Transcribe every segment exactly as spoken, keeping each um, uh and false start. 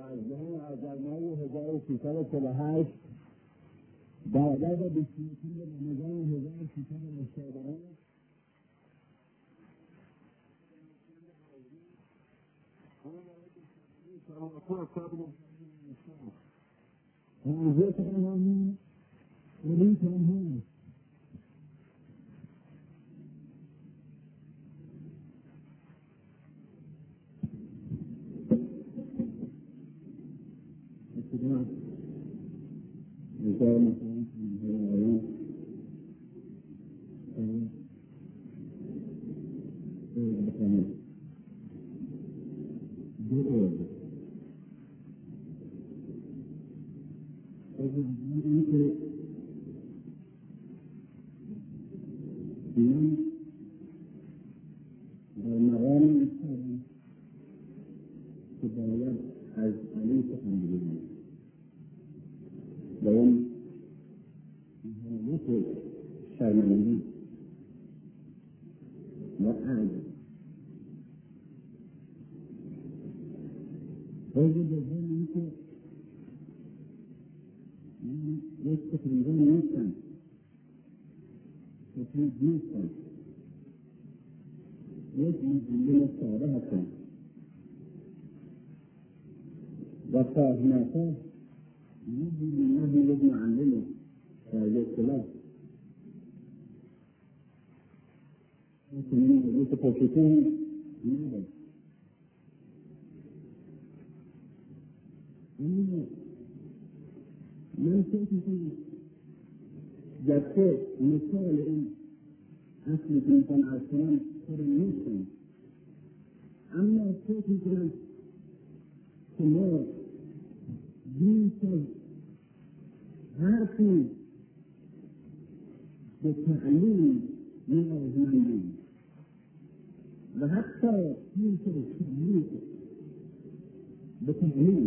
دوازده آذر ماه هزار و سیصد و چهل و هشت بعد از بیست و سه رمضان هزار و سیصد و هشتاد و هشت موضوع تمامی ولی تمام اتباع اتباع مثلا اتباع بخانه دور اینکه من در مقام ایستادم که باید از علی سخن بگویم و اون نهایت شرمندگی و عجز روز دوم اینکه من یک تقریبا نیستم تقریب نیستم یک مجلل ساده هستم و خواه نخواه یکی نهی یک معلمه در یک کلاس یک پوشیتون نیده اما من فکر میکنم جبکه مثال این اصلی که میکنم از کنم خود نیستم اما فکر میکنم که ما بیش از حرفی به تعلیم نیازمندیم و حتی بیش از تعلیم به تعلیم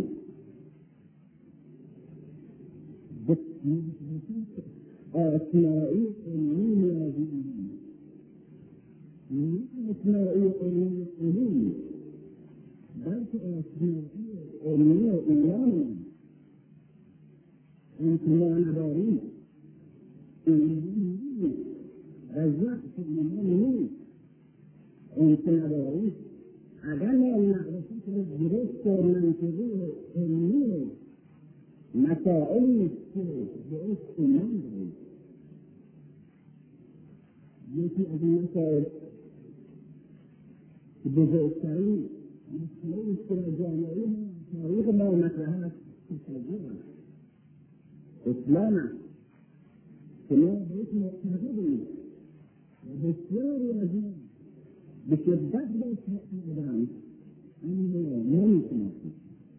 آسمایی علمی نیازمندیم نه آسمایی علمی علمی بلکه آسمایی علمی ایران امتناع نداریم علمی نیست و وقت علمی نیست امتناع نداریم اگر ما مدرسه درست و منطقی علمی مسائلی است که به اسم ایمان داریم یکی از این مسائل که بزرگترین مسئله است که در جامعه تاریخ ما مطرح است تشیع است اسلام است که ما بهش معتقدیم و بسیاری از ما به شدت بهش معتقدند اما نمی‌شناسیم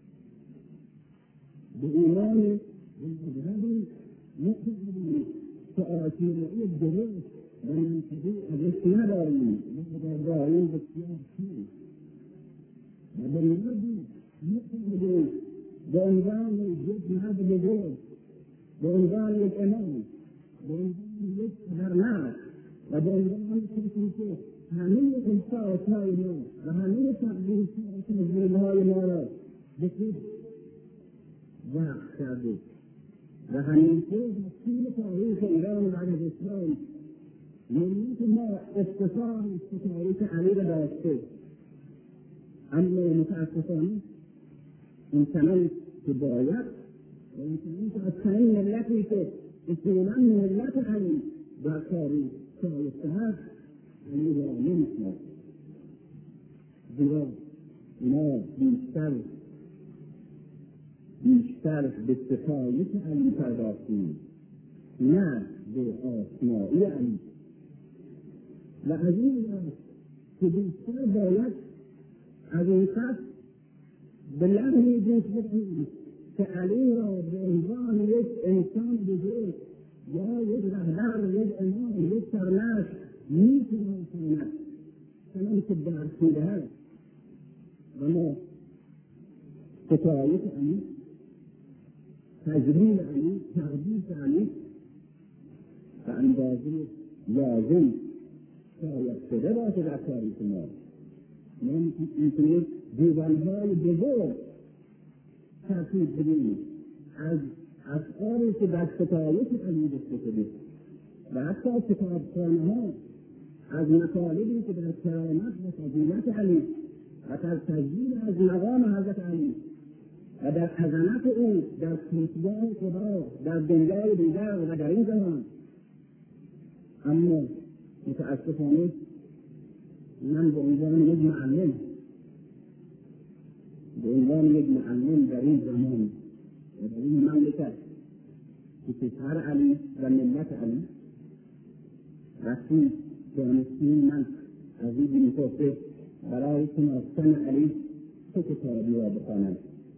به ایمان مذهبی معتقدیم که آشنایی درست و منطقی ازش نداریم و داریم بسیار کم و به مردی معتقدیم به عنوان یک مرد بزرگ به عنوان یک امام به عنوان یک پدرمرد و به عنوان کسی که همه احساسهای ما و همه تقدیرها و تجربه‌های ما را به خود وقت کرده و همینطور در طول تاریخ ایران بعد از اسلام ملت ما افتخار است که تاریخ علی را داشته اما متاسفانه این چنان که باید و این چنان که از چنین ملتی که اصولا ملت علی در تاریخ شایسته هست علی را نمی‌شناسد زیرا اینا بیشتر بیشتر به ستایش علی پرداختیم نه به آشنایی علی و از این است که بیشتر باید از این پس به لحظی جنس بدهیم که علی را به عنوان یک انسان بزرگ یا یک رهبر یک امام یک سرمشق می‌شناسند چنان که درس می‌دهد و ما ستایش علی تجلیل علی تقدیس علی به اندازه لازم شاید شده باشه در تاریخ ما. ما میتونیم دیوانهای بزرگ ترتیب بدیم از اشعاری که در ستایش علی گفته شده و حتی کتابخانه‌ها از مطالبی که در کرامت و فضیلت علی و در تجلیل از مقام حضرت علی و در عظمت او در پیشگاه خدا در دنیای دیگر و در این جهان. اما متاسفانه من به عنوان یک معلم به عنوان یک معلم در این زمان و در این مملکت که پسر علی و ملت علی وقتی دانستیم من عزیزی می‌پرسه برای شناختن علی چه کتابی را بخوانم،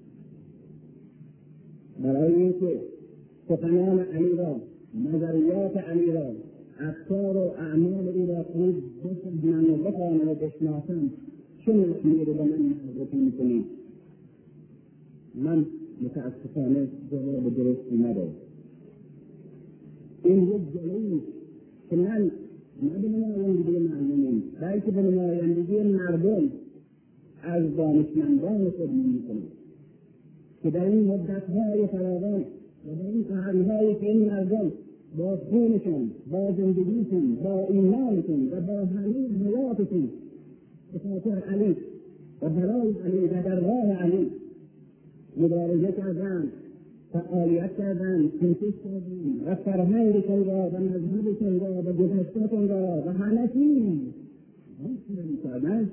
برای اینکه سخنان علی را، نظریات علی را، افکار و اعمال او را خوب بفهمم و بخوانم و بشناسم چه نشانی رو به من معرفی می‌کنید؟ من متاسفانه جواب درستی ندارم. این یک جلوی که من نه به نمایندگی معلومین بلکه به نمایندگی مردم از دانشمندان خود می‌کنم که در این مدت‌های فراوان و در این قرن‌هایی که این مردم با خونشون، با زندگیشون، با ایمانشون و با همه حیاتشون به خاطر علی و برای علی و در راه علی مبارزه کردند، فعالیت کردند، کوشش کردند و فرهنگشون را و مذهبشون را و گذشته‌شون را و همه چیز حفظ کردند.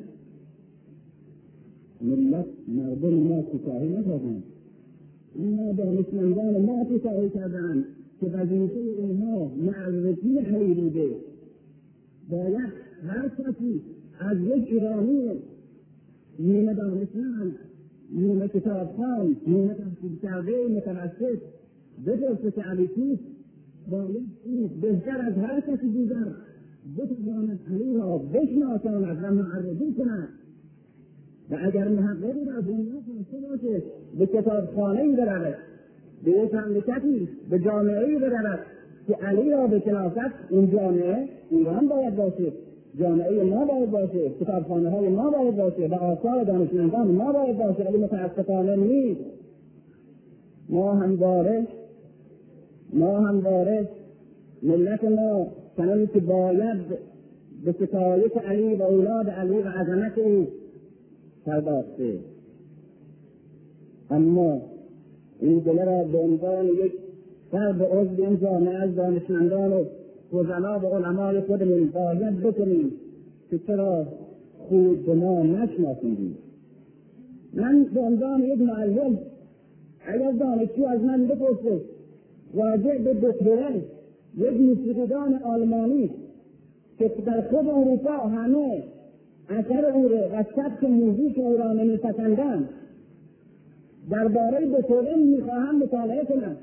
ملت مردم ما کوتاهی نکردند، اما دانشمندان ما کوتاهی کردند که وظیفه اینها معرفی علی بوده. باید هر کسی از یک ایرانی نیمه دانشمند، نیمه کتابخوان، نیمه تحصیل کرده متوسط بپرسه که علی کیست، باید این بهتر از هر کسی دیگر بتواند علی را بشناساند و معرفی کند. و اگر محققی در دنیا خواسته باشه به کتابخانه‌ای برود، به یک مملکتی، به جامعه‌ای برود که علی را بشناسد، این جامعه ایران باید باشه، جامعه ما باید باشه، کتابخانه‌های ما باید باشه و آثار دانشمندان ما باید باشه، ولی متاسفانه نیست. ما همواره ما همواره ملت ما چنان که باید به ستایش علی و اولاد علی و عظمت او پرداخته، اما این دله را به عنوان یک فرد عضو این جامعه از دانشمندان و فضلا و علمای خودمون باید بکنیم که چرا خود به ما نشناسیدیم. من به عنوان یک معلم اگر دانشجو از من بپرسه راجع به بتهوون، یک موسیقیدان آلمانی که در خود اروپا همه اثر او را و سبک موزیک او را نمی‌پسندند، درباره بتهوون می‌خواهم مطالعه کنم.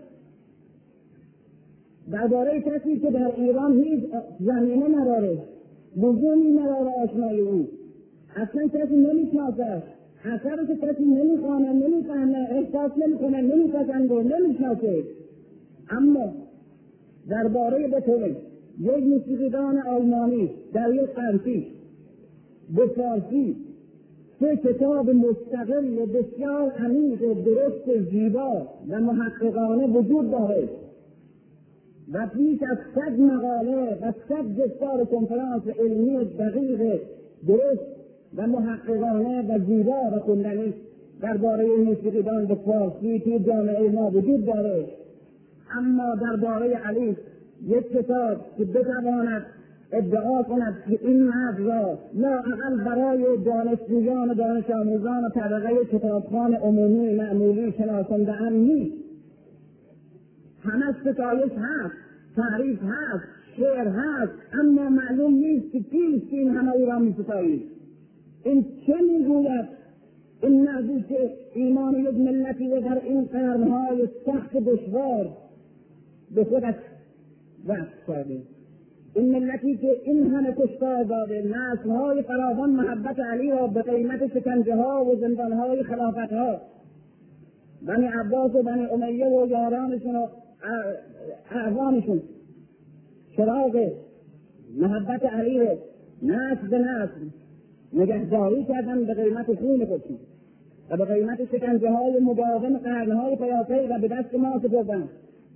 درباره کسی که در ایران هیچ زمینه نداره، لزومی نداره آشنایی او، اصلا کسی نمی‌شناسد، اثر که کسی نمی‌خواند، نمی‌فهمد، احساس نمی‌کند، نمی‌پسنده، نمی‌شناسد. اما درباره بتهوون یک موسیقیدان آلمانی در یک قرن پیش به فارسی سه کتاب مستقل و بسیار عمیق و درست زیبا و محققانه وجود داره و بیش از صد مقاله و صد گفتار کنفرانس علمی دقیق درست و محققانه و زیبا و خوندنی درباره موسیقیدان به فارسی توی جامعه ما وجود داره. اما درباره علی یک کتاب که بتواند ادعا کند که این مرد را لااقل برای دانشجویان و دانش آموزان و طبقه کتابخوان عمومی معمولی شناسانده‌اند نیست. همه ستایش هست، تعریف هست، شعر هست، اما معلوم نیست که کیست این همه او را می‌ستایید. این چه میگوید؟ این مردی که ایمان یک ملتی و در این قرنهای سخت دشوار به خودش وقت کرده، این ملتی که این همه کشتار داده، نسل‌های فراوان محبت علی را به قیمت شکنجه ها و زندان های خلافت ها، بنی عباس و بنی امیه و یارانشون و اعوانشون چراغ محبت علی را نسل به نسل نگهداری کردن به قیمت خون خودشون. و به قیمت شکنجه های مداوم قرنهای پیاپی و به دست ما سپردند.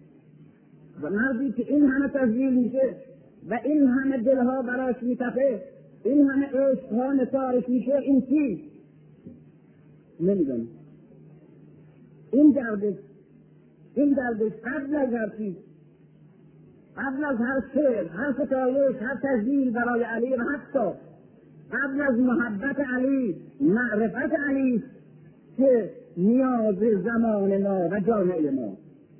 و مردی که این همه تذلیل میشه و این همه دلها براش میتپه، این همه عشقها نثارش میشه، این چی؟ نمیدونم. این دردش این دردش قبل از هر چیز، قبل از هر شعر، هر ستایش، هر تذلیل برای علی و حتی قبل از محبت علی، معرفت علی که نیاز زمان ما و جامعه ما.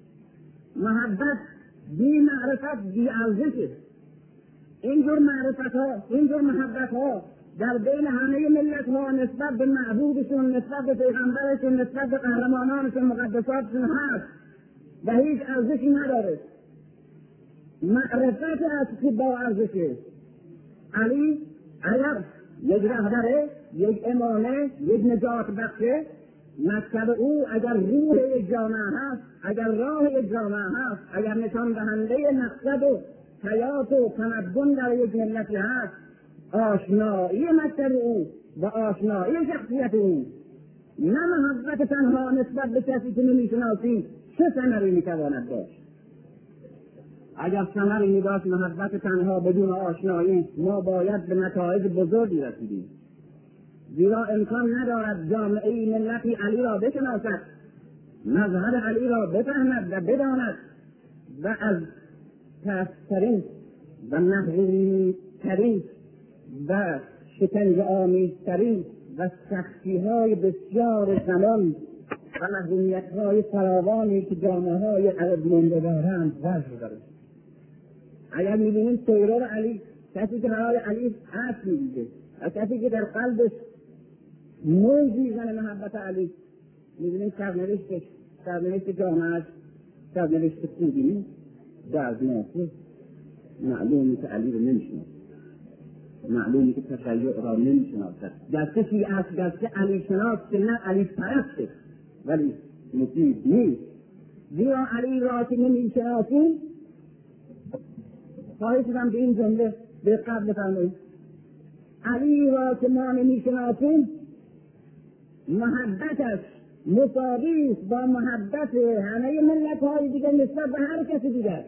محبت بی معرفت بی ارزشه. اینجور معرفت ها، اینجور محبت ها در بین همه ملت ها نسبت به معبودشون، نسبت به پیغمبرشون، نسبت به قهرمانانشون، مقدساتشون هست و هیچ ارزشی نداره. معرفت است که با ارزشه. علی اگر یک رهبره، یک امامه، یک نجات بخشه، مکتب او اگر روح یک جامعه هست، اگر راه یک جامعه هست، اگر نشان دهنده مقصد و حیات و تمدن در یک ملتی هست، آشنایی مکتب او و آشنایی شخصیت او، نه محبت تنها نسبت به کسی که نمیشناسیم، چه ثمری میتواند داشت؟ اگر ثمری میداشت محبت تنها بدون آشنایی، ما باید به نتایج بزرگی رسیدیم. زیرا امکان ندارد جامعه ملتی علی را بشناسد، مذهب علی را بفهمد و بداند و از پست‌ترین و محروم‌ترین و شکنجه آمیزترین و سختی‌های بسیار زمان و محرومیت‌های فراوانی که جامعه‌های عرب مانده دارند وجه دارد. اگر می‌بینیم ترور علی، کسی که برای علی عشق می‌ریزه و کسی که در قلبش موجی زن محبت علی، می‌بینیم سرنوشتش، سرنوشت جامعه‌اش، سرنوشت خوبی نیست، دردناکه. معلومی که علی رو نمی‌شناسد، معلومی که تشیع را نمی‌شناسد. گرچه شیعه است، گرچه علی شناس که نه علی پرسته، ولی مفید نیست. زیرا علی را که نمی‌شناسیم، خواهی شدم به این جمله به قبل بفرمایید، علی را که ما نمی‌شناسیم، محبتش مساوی است با محبت همه ملت‌های دیگر نسبت به هر کسی دیگر.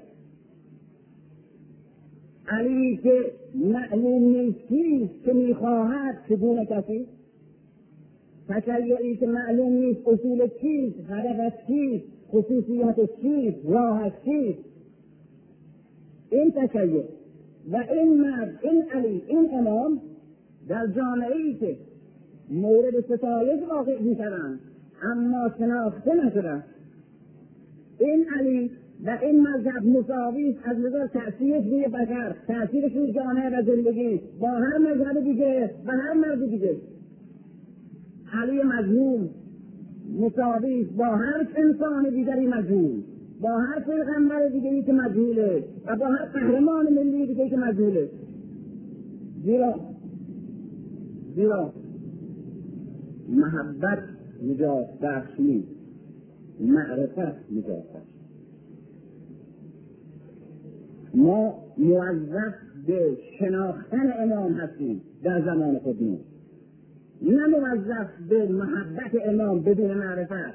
علی که معلوم نیست کیست که می‌خواهد چگونه کسی، تشیعی که معلوم نیست اصول چیست، هدفش چیست، خصوصیت چیست، راهش چیست. این تشیع و این مرد، این علی، این امام در جامعه‌ای که مورد ستایش واقع می‌شوند اما شناخته نشدند، این علی و این مذهب مساوی است. از نظر تأثیرش روی بشر، تأثیرش روی جامعه و زندگی با هر مذهب دیگه و هر مرد دیگه. علی مجنون مساوی است با هر انسان دیگری مجنون، با هر پیغمبر دیگری که مجهوله و با هر قهرمان ملی دیگری که مجهوله. زیرا زیرا محبت نجات بخش نیست، معرفت نجات بخش. ما موظف به شناختن امام هستیم در زمان خودمون، نه موظف به محبت امام بدون معرفت.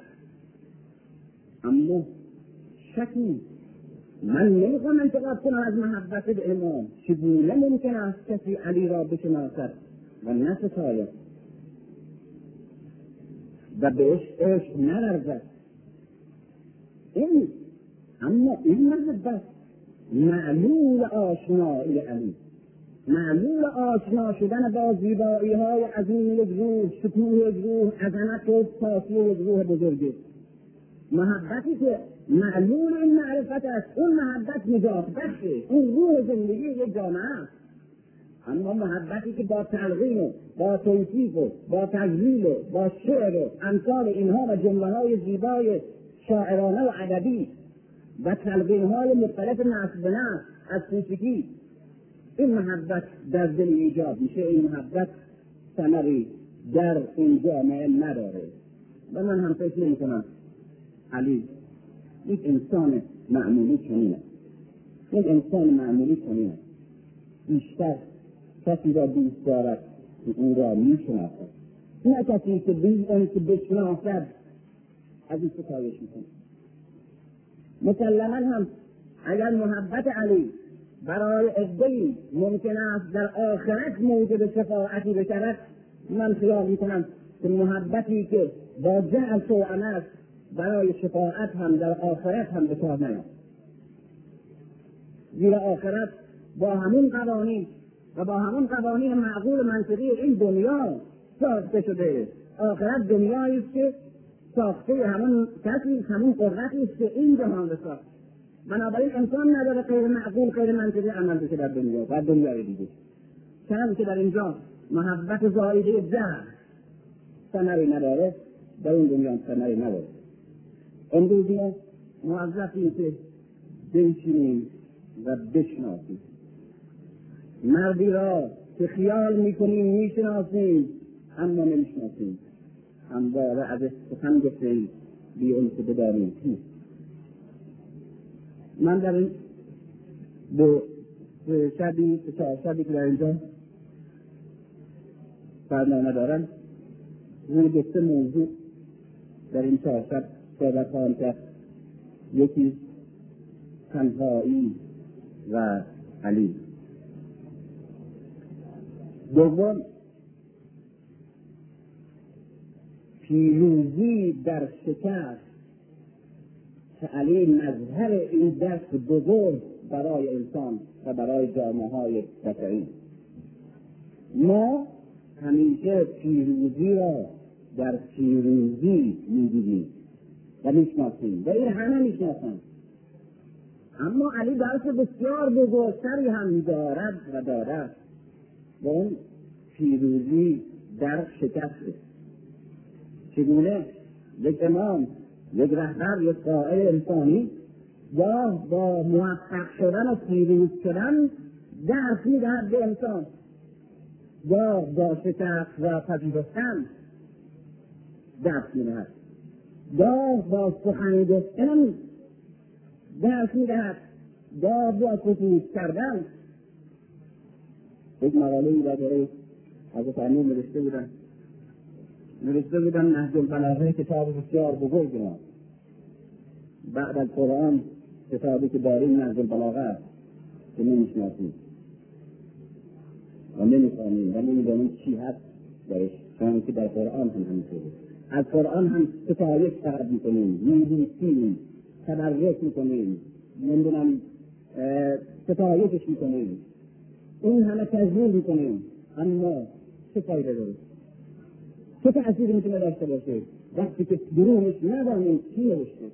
اما شکی من نمیخوام انتقاد کنم از محبت به امام. چگونه ممکن است کسی علی را بشناسد و نستاید و بهش عشق نورزد؟ این اما این محبت معلول آشنایی علی، معلول آشنا شدن با زیبایی های عظیم یک روح، شکوه یک روح، عظمت و صافی یک روح بزرگی. محبتی که معلول این معرفت است، اون محبت نجات بخشه، اون روح زندگی یک جامعه است. اما محبتی که با تلقین و با توصیف و با تجلیل و با شعر و امثال اینها و جمله های زیبای شاعرانه و ادبی و تلقین های مختلف نسل به نسل از موسیقی، این محبت در دل ایجاد میشه، این محبت ثمری در این جامعه نداره. و من هم فکر نمی‌کنم علی یک انسان معمولی چنینه، یک انسان معمولی چنینه. بیشتر کسی را دوست دارد که او را میشناسد، نه کسی که بی اون که بشناسد از این ستایش میکنه. مسلما هم اگر محبت علی برای عده‌ای ممکن است در آخرت موجب شفاعتی بشود، من خیال میکنم که محبتی که با جهل توأم است برای شفاعت هم در آخرت هم به کار نیاید. زیرا آخرت با همون قوانین و با همون قوانین معقول منطقی این دنیا ساخته شده. آخرت دنیایی است که ساخته همون کسی همون قدرتی است که این جهان رو ساخت. بنابراین امکان نداره غیر معقول غیر منطقی عمل بشه در دنیا و دنیای دیگه. چند که در اینجا محبت زائده جهل ثمری نداره، در این دنیا ثمری نداره. امروز ما موظفیم که بنشینیم و بشناسیم. مردی را که خیال میکنیم میشناسیم اما نمیشناسیم، همواره ازش سخن گفتیم بی اون که بدانیم کیست. من در این دو شبی چهار شبی که در اینجا برنامه دارم روی دو سه موضوع در این چهار شب صحبت خواهم کرد. یکی تنهایی و علی، دوم پیروزی در شکست که علی مظهر این درس بزرگ برای انسان و برای جامعه های بشری. ما همیشه پیروزی را در پیروزی می‌دیدیم و میشناسیم و این همه میشناسند، اما علی درس بسیار بزرگتری هم دارد و دارد و اون پیروزی در شکست. چگونه یک امام، یک رهبر، یک قائد انسانی گاه با موفق شدن و پیروز شدن درس می‌دهد به انسان، گاه با شکست و پذیرفتن درس می‌دهد، گاه با سخن گفتن درس می‌دهد، گاه با سکوت کردن. یک مقاله‌ای را برای حضرت امیر نوشته بودن نوشته بودن نهج البلاغه، کتاب بسیار بزرگ ما بعد از قرآن کتابی که داریم نهج البلاغه است که نمی‌شناسیم و نمی‌خوانیم و نمی‌دانیم چی هست درش، چون که در قرآن هم همینطوره. از قرآن هم ستایش فرد می‌کنیم، می‌بوسیم، تبرک می‌کنیم، نمی‌دونم ستایشش می‌کنیم، این همه تجلیل می‌کنیم، اما چه فایده داره؟ چه تأثیری می‌تونه داشته باشه وقتی که درونش ندانیم چی نوشته؟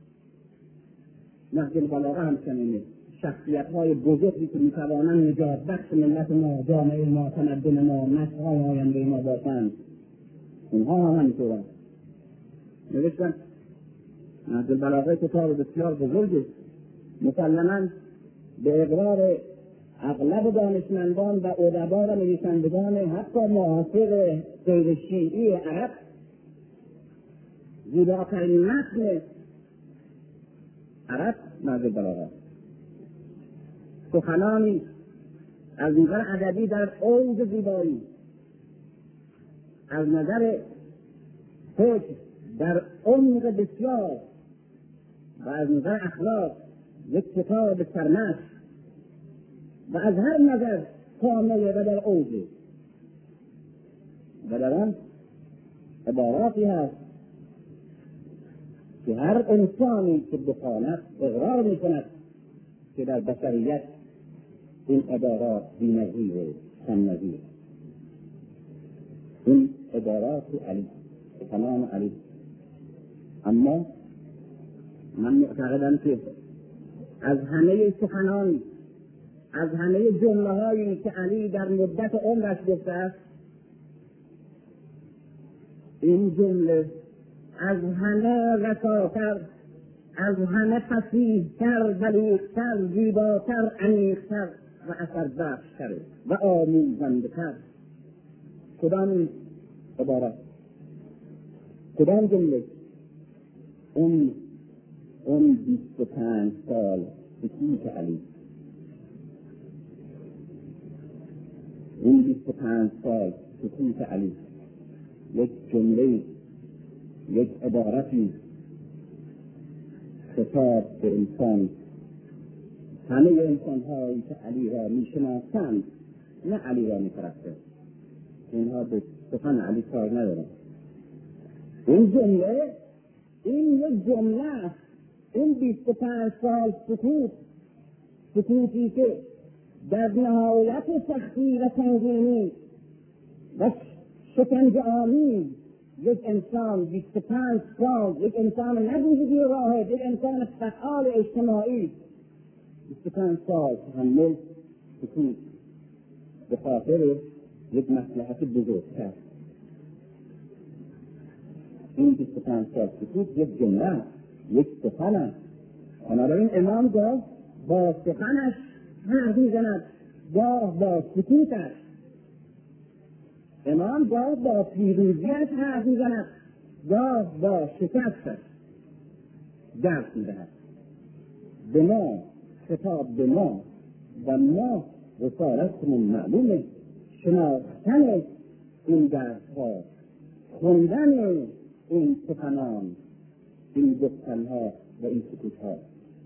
نهج البلاغه هم چنینه. شخصیت‌های بزرگی که می‌توانند نجات بخش ملت ما، جامعه ما، تمدن ما، نسل‌های آینده ما باشند، اونها هم همینطورند. نوشتن نهج البلاغه کتاب بسیار بزرگی، مسلماً به اقرار اغلب دانشمندان و ادبا و نویسندگان حتی معاصر غیر شیعی عرب زیباترین متن عرب نهج البلاغه، سخنانی از نظر ادبی در اوج زیبایی، از نظر فکر در عمق بسیار و از نظر اخلاق یک کتاب سرمست و از هر نظر کامل و در اوج. و در آن عباراتی هست که هر انسانی که بخواند اقرار میکند که در بشریت این عبارات بی‌نظیر کم‌نظیر. این عبارات علی، کلام علی. اما من معتقدم که از همه سخنان، از همه جمله هایی که علی در مدت عمرش گفته است، این جمله از همه رساتر، از همه فصیح‌تر، بلیغ‌تر، زیباتر، عمیق‌تر و اثربخش‌تر و آموزنده‌تر. کدام عبارت؟ کدام جمله؟ اون اون بیست و پنج سال سکوت علی، اون بیست و پنج سال سکوت علی. یک جمله، یک عبارتی خطاب به انسان. همه انسان هایی که علی را می شناسند نه علی را می پرستند، اینها به سخن علی کار ندارند. این جمله این یک جمله است. این بیست و پنج سال سکوت، سکوتی که در نهایت سختی و سنگینی و شکنجه آمیز یک انسان بیست و پنج سال، یک انسان نبودی واحد، یک انسان فعال اجتماعی بیست و پنج سال تحمل سکوت به خاطر یک مصلحت بزرگتر. این بیست و پنج سال سکوت یک جمله، یک سخن است. بنابراین امام گاه با سخنش حرف می‌زند، گاه با سکوتش. امام گاه با پیروزیش حرف می‌زند، گاه با شکستش درس می‌دهد. به ما خطاب به ما و ما رسالتمون معلومه، شناختن این درس‌ها، خوندن این سخنان، این گفتن‌ها و این سکوت‌ها.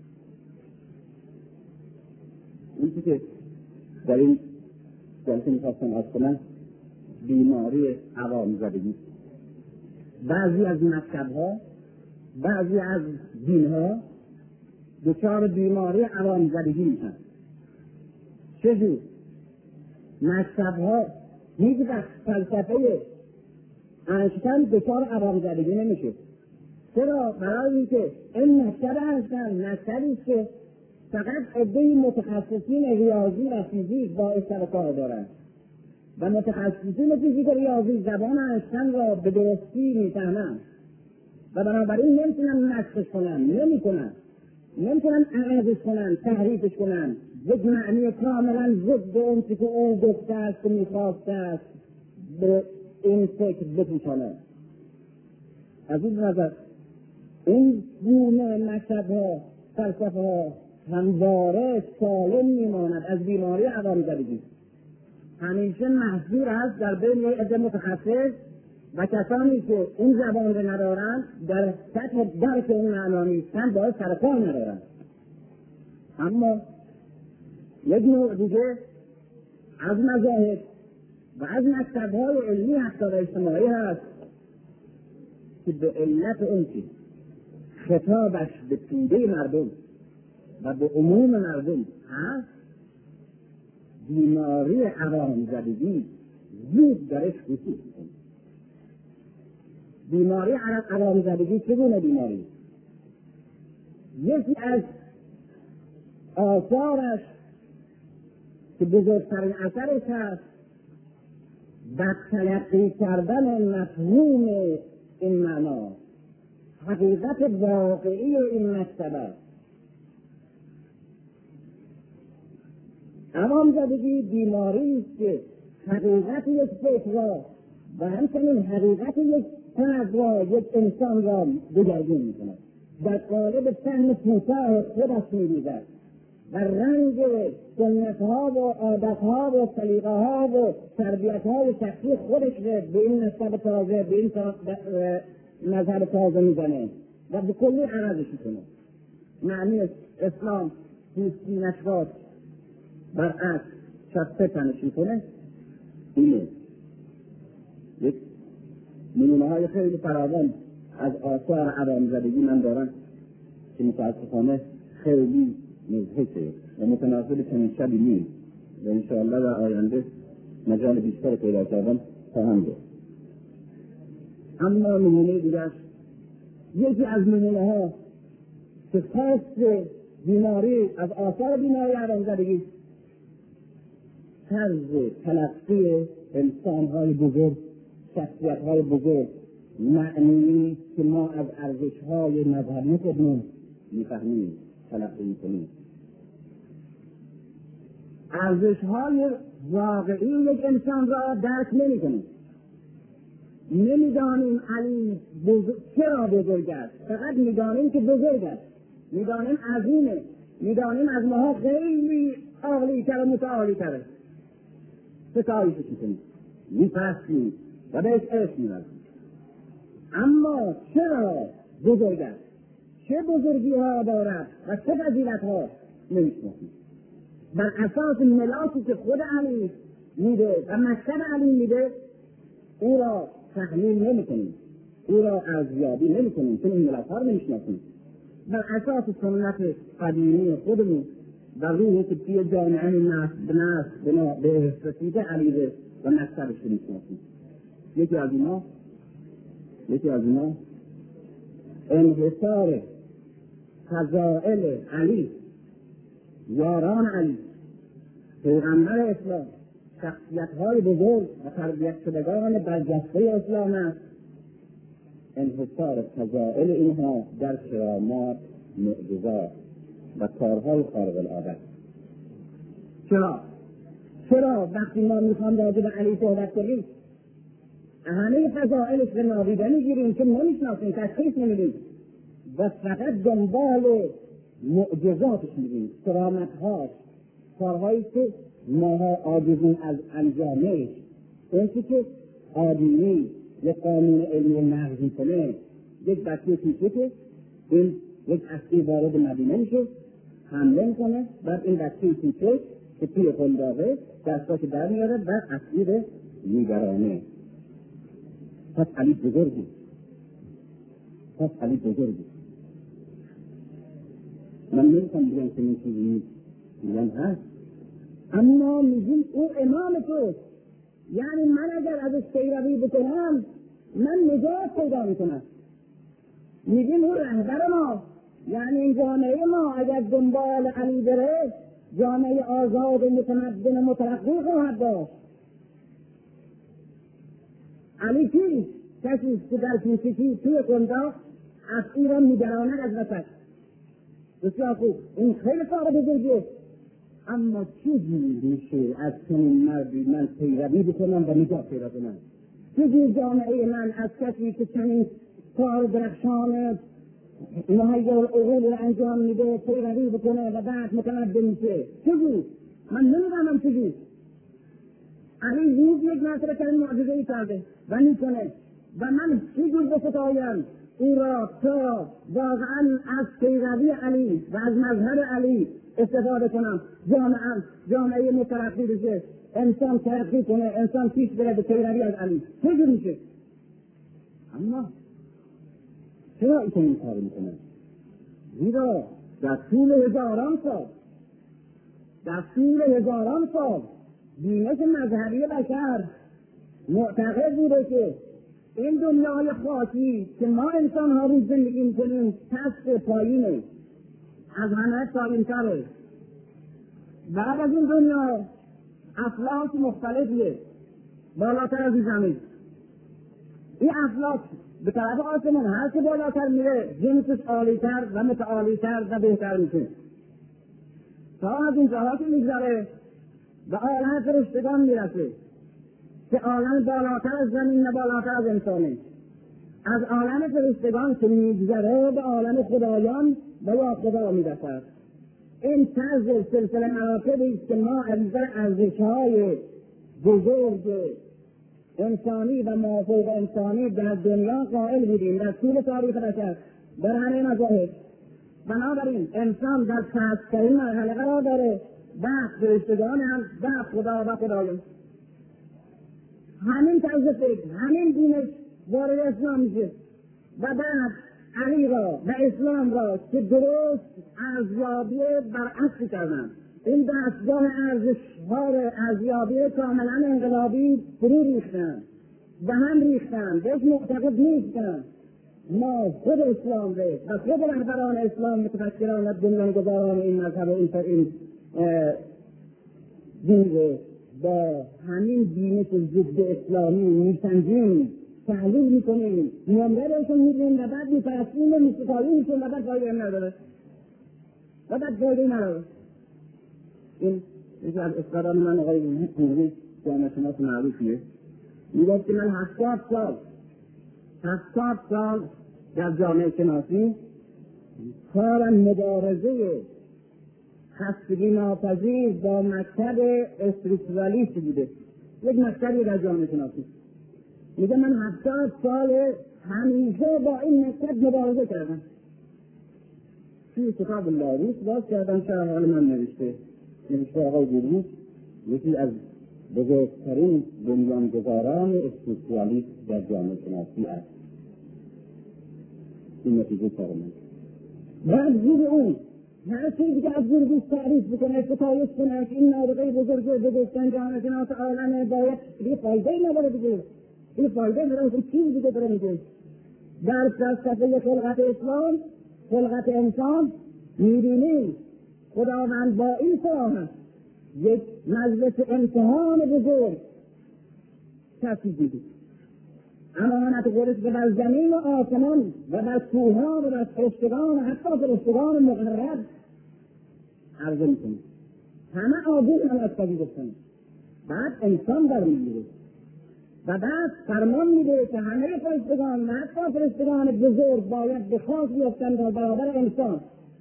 این که در این جلسه می‌خواستم از کنم بیماری عوام زدگی. بعضی از مکتب‌ها، بعضی از دین‌ها دچار بیماری عوام زدگی میشن. چجور؟ مکتب‌ها هیچ وقت فلسفه انشتن دچار عوام زدگی نمیشه. چرا؟ برای اینکه این مکتب انشتن مکتبی است که فقط عده متخصصین ریاضی و فیزیک با سر کار دارند و متخصصین فیزیک و ریاضی زبان انشتن را به درستی میفهمند و بنابراین نمیتونن نسخش کنن، نمیکنن، نمیتونن عوضش کنن، تحریفش کنن، یک معنی کاملا ضد اون که اون گفته است و میخواسته است به این فکر بپوشانه. از این نظر این گونه مکتب‌ها، فلسفه‌ها همواره سالم میماند از بیماری عوام زدگی. همیشه محضور است در بین عده متخصص و کسانی که این زبان رو ندارند، در سطح درک اون معنا نیستند، باید سرکار ندارند. اما یک نوع دیگه از مذاهب و از مکتب‌های علمی حتی و اجتماعی هست که به علت اون که خطابش به توده مردم و به عموم مردم هست، بیماری عوام زدگی زود درش وجود می‌کند. بیماری عوام زدگی چگونه بیماری؟ یکی از آثارش که بزرگترین اثرش هست بد تلقی کردن مفهوم این معنا، حقیقت واقعی این مکتب. عوام زدگی بیماری است که حقیقت یک فکر را و همچنین حقیقت یک فرد را، یک انسان را دگرگون می‌کند، در قالب فهم کوتاه خودش می‌ریزد و رنگ سنت‌ها و عادت‌ها و سلیقه‌ها و تربیت‌های شخصی خودش را به این مذهب تازه، به این مذهب تازه می‌زنه و به کلی عوضش می‌کنه. معنی اسلام دوستی نشواد برعکس شخصه تنش می‌کنه. اینه یک نمونه‌های خیلی فراوان از آثار عوام زدگی من دارم که متاسفانه خیلی مضحکه و متناسب چنین شبی نیست و انشاءالله در آینده مجال بیشتر پیدا کردن خواهم داشت. اما نمونه دیگر، یکی از نمونه‌ها که خاص بیماری از آثار بیماری عوام زدگی، طرز تلقی انسان‌های بزرگ، شخصیت‌های بزرگ، معنی که ما از ارزش‌های مذهبی خودمون می‌فهمیم، تلقی می‌کنیم. ارزش‌های واقعی یک انسان را درک نمی‌کنیم. نمی‌دانیم علی بزرگ چرا بزرگ است، فقط می‌دانیم که بزرگ است، می‌دانیم عظیمه، می‌دانیم از ماها خیلی عالی‌تر و متعالی‌تره. ستایشش می‌کنیم، می‌پرستیم و بهش عشق می‌ورزیم. اما چرا بزرگ است، چه بزرگی ها دارد و چه فضیلت ها نمیشناسیم. بر اساس ملاکی که خود علی میده و مکتب علی میده او را تحلیل نمیکنیم، او را ارزیابی نمیکنیم، چون این ملاک ها رو نمیشناسیم. بر اساس سنت قدیمی خودمون و روحی که توی جامعه نسل به نسل به رسیده علیه و مکتبش رو میشناسیم. یکی از اینا یکی از اینا انحصار فضائل علی، یاران علی، پیغمبر اسلام، شخصیت‌های بزرگ و تربیت شدگان برجسته اسلام است. انحصار فضائل اینها در کرامات، معجزات و کارهای خارق العاده. چرا؟ چرا وقتی ما میخوام راجع به علی صحبت کنیم همه فضائلش رو نادیده میگیریم که نمیشناسیم، تشخیص نمیدیم و فقط دنبال معجزاتش میگیم، کرامت‌هاش، کارهایی که ماها عاجزیم از انجامش. اون که عادی یک قانون علمی نقض میکنه، یک بچه پیچه که این یک اسیر وارد مدینه میشه، حمله میکنه، بعد این بچه پیچه که توی قنداقه دستاش در میاره و اسیر میگرانه. پس علی بزرگی پس علی بزرگی من نمیخوام بگم که این چیزی میگم هست، اما میگیم او امام توست. یعنی من اگر ازش پیروی بکنم من نجات پیدا میکنم. میگیم او رهبر ما، یعنی این جامعه ما اگر دنبال علی بره جامعه آزاد و متمدن و مترقی خواهد داشت. علی کیست؟ کسی که در پیشگی توی قنداق اسیران میگراند از وسط. بسیار خوب، این خیلی کار بزرگیه، اما چیزی میشه از چنین مردی من پیروی بکنم و نجات پیدا کنم؟ چیزی جامعه من از کسی که چنین کار درخشان مهیّ العقول رو انجام میده پیروی بکنه و بعد متمدن میشه؟ چیزی من نمیدونم چیزی. علی روز یک مرتبه چنین معجزه‌ای کرده و میکنه و من چیزی بستایم او را تا واقعا از پیروی علی و از مذهب علی استفاده کنم. جامعه جامعه مترقی بشه، انسان ترقی کنه، انسان پیش بره به پیروی از علی. چه میشه؟ اما چرا این این کار میکنه؟ زیرا در طول هزاران سال در طول هزاران سال دینش مذهبی بشر معتقد بوده که این دنیای خاکی که ما انسان ها روز زندگی میکنیم پست پایینه، از همه پایین تره. بعد از این دنیا افلاک مختلفیه بالاتر از این زمین. این افلاک به طرف آسمان هر که بالاتر میره جنسش عالیتر و متعالیتر و بهتر میشه. تا از این جاها که میگذره به عالم فرشتگان میرسه که عالم بالاتر از زمین نه بالاتر از انسانه. از عالم فرشتگان که میگذره به عالم خدایان و یا خدا میرسد. این طرز سلسله مراتبی است که ما از ارزش‌های بزرگ انسانی و مافوق انسانی در دنیا قائل بودیم در طول تاریخ بشر در همه مذاهب. بنابراین انسان در پست‌ترین مرحله قرار داره، بعد فرشتگان هم، بعد خدا و خدایان. همین طرز فکر، همین دینش وارد اسلام میشه و بعد علی را و اسلام را که درست ارزیابی برعکس کردن. این دستگاه ارزش‌ها را ارزیابی کاملا انقلابی فرو ریختن، به هم ریختن، بهش معتقد نیستن. ما خود اسلام ره و خود رهبران اسلام متفکران و بنیانگذاران این مذهب و این دین با همین دین که ضد اسلامی میسنجیم، تحلیل میکنیم، نمره بهشون میدیم و بعد میپرستیم و میستاییم میشون و بعد فایده نداره و بعد فایده نداره. این یکی از استادان من آقای پوری جامعه شناس معروفیه، میگفت که من هفتاد سال هفتاد سال در جامعه شناسی کارم مبارزه خستگی ناپذیر با مکتب استریکتوالیست بوده. یک مکتبی در جامعه شناسی. میگه من هفتاد سال همیشه با این نسبت مبارزه کردن. توی کتاب لاروس باز کردن شرح حال من نوشته نوشته آقای گروس، یکی از بزرگترین بنیانگذاران اسپریچوالیسم در جامعه شناسی است. این نتیجه کار من. بعد زیر اون هر چیزی که از گروس تعریف بکنه، ستایش کنه که این نابغه بزرگه بگفتن جامعه شناس عالمه، باید یه فایده نداره دیگه. این فایده نداره، این چیزی دیگه داره میگه. در فلسفه خلقت اسلام، خلقت انسان می‌بینیم خداوند با این صراحت یک مجلس امتحان بزرگ تأسیس دید. امانت قدس که بر زمین و آسمان و بر کوه‌ها و بر فرشتگان و حتی فرشتگان مقرب عرضه می‌کنه. همه آگوش هم از پذیر گفتن. بعد انسان در می‌گیره و بعد فرمان میده که همه فرشتگان و حتی فرشتگان بزرگ باید به خاک بیفتن در برابر انسان.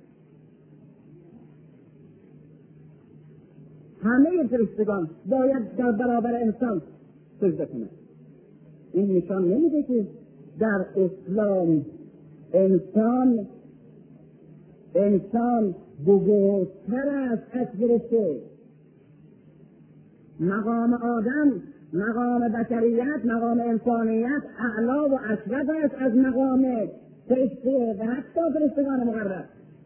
همه فرشتگان باید در برابر انسان سجده کنند. این نشان نمیده که در اسلام انسان انسان بزرگتر است از فرشته. مقام آدم، مقام بشریت، مقام انسانیت اعلا و اشرف است از مقام فرشته و حتی فرشتگان مقرب.